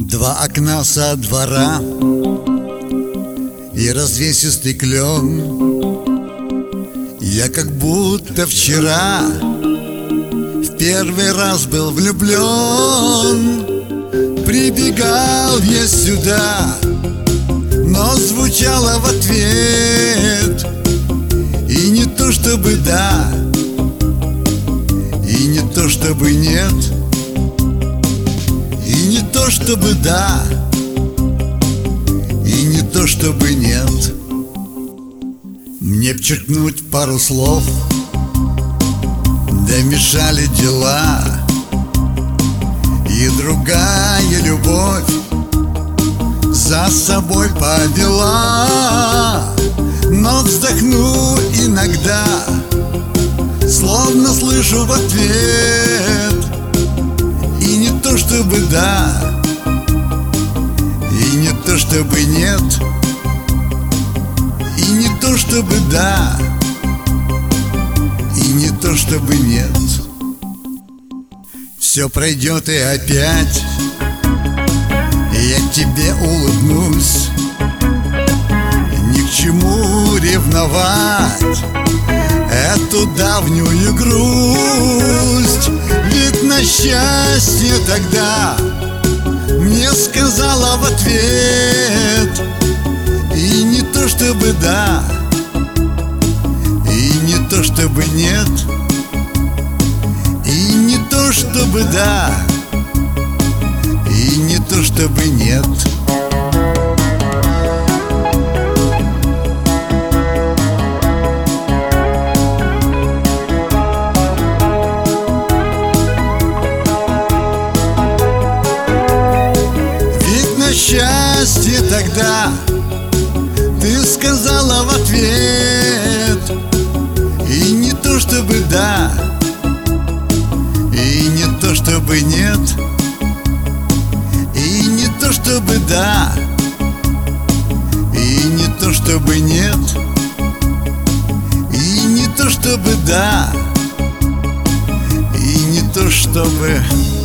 Два окна со двора и развесистый клен. Я как будто вчера в первый раз был влюблен. Прибегал я сюда, но звучало в ответ и не то чтобы да, и не то чтобы нет, и не то чтобы да, и не то чтобы нет. Мне б черкнуть пару слов, да мешали дела, и другая любовь за собой повела. Но вздохну иногда, словно слышу в ответ и не то чтобы да, и не то чтобы нет, и не то чтобы да, и не то чтобы нет. Все пройдет и опять я тебе улыбнусь. Ни к чему ревновать эту давнюю грусть, ведь на счастье тогда мне сказала в ответ и не то чтобы да, и не то чтобы нет, и не то чтобы да, и не то чтобы нет. Ведь на счастье тогда ты сказала в ответ и не то чтобы да, и не то чтобы нет, и не то чтобы да, и не то чтобы нет, и не то чтобы да, и не то чтобы